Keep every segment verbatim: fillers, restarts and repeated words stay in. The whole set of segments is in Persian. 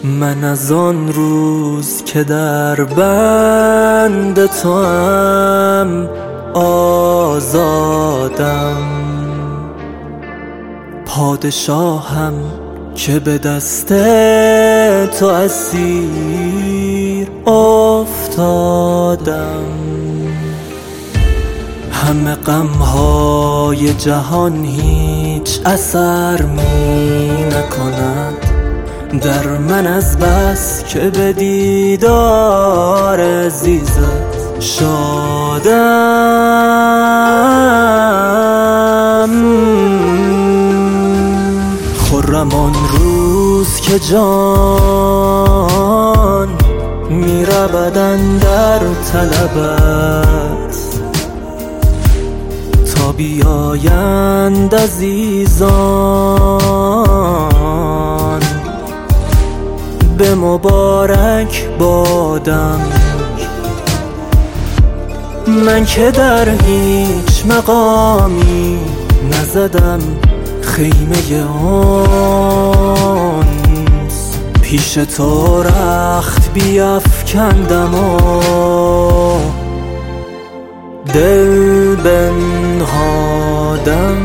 من از آن روز که در بند توام آزادم، پادشاهم که به دست تو اسیر افتادم. همه غمهای جهان هیچ اثر می نکند در من، از بس که به دیدار عزیزت شادم. خرم آن روز که جان می رود اندر طلبت، تا بیایند عزیزان به مبارک بادم. من که در هیچ مقامی نزدم خیمه آنس، پیش تو رخت بیفکندم و دل بنهادم.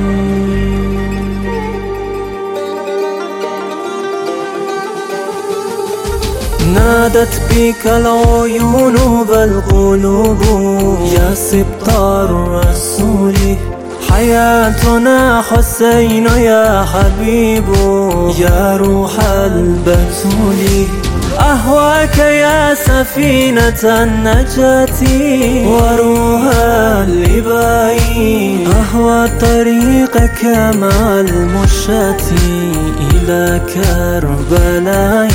نادت بك العيون والقلوب يا سبط الرسول، حياتنا حسين يا حبيب يا روح البتول. أهواك يا سفينة النجاة وروح اللباء، أهوى طريقك مع المشاة إلى كربلاء.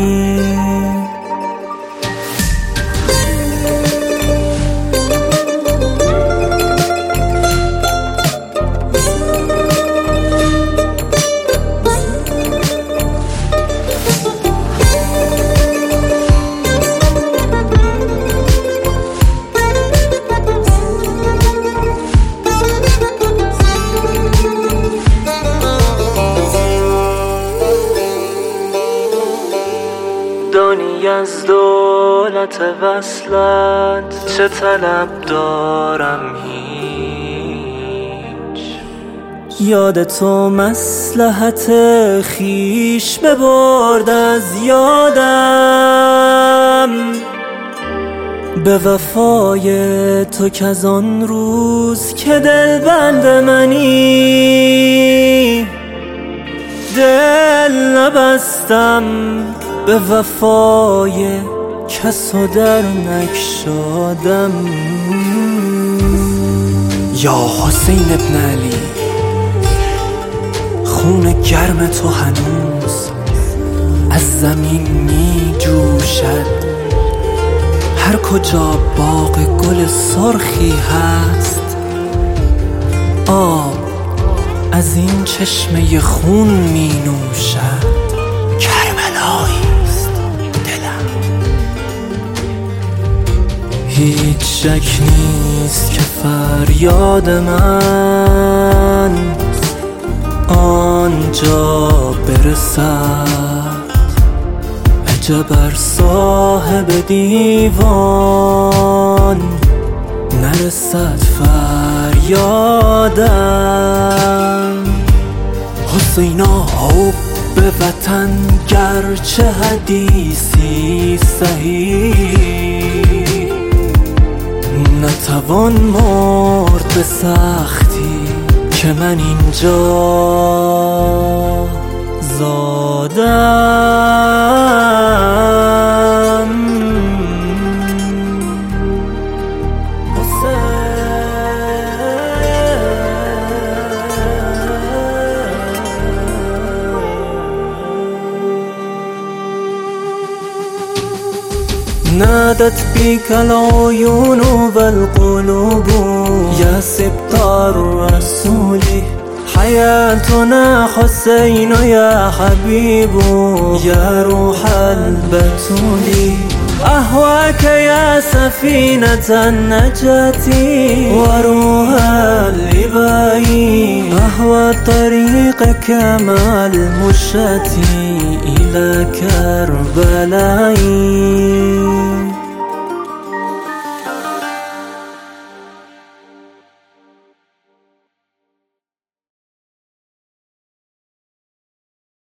دانی از دولت وصلت چه طلب دارم هیچ، یاد تو مصلحت خویش ببرد از یادم. به وفای تو که از آن روز که دل بند منی دل نبستم، به وفای کس و در نگشادم. یا حسین ابن علی، خون گرم تو هنوز از زمین می جوشد، هر کجا باغ گل سرخی هست آب از این چشمه خون می نوشد. کربلایی هیچ شک نیست که فریاد من آنجا برسد، عجب ار صاحب دیوان نرسد فریادم. حسینا او به وطن گرچه حدیثی صحیح، نتوان مرد به سختی که من اینجا زادم. نادت بك العيون والقلوب يا سبط الرسول، حياتنا حسين يا حبيب يا روح البتول. أهواك يا سفينة النجاة وروح اللباء، أهوى وطريقك مع المشاة إلى كربلاء.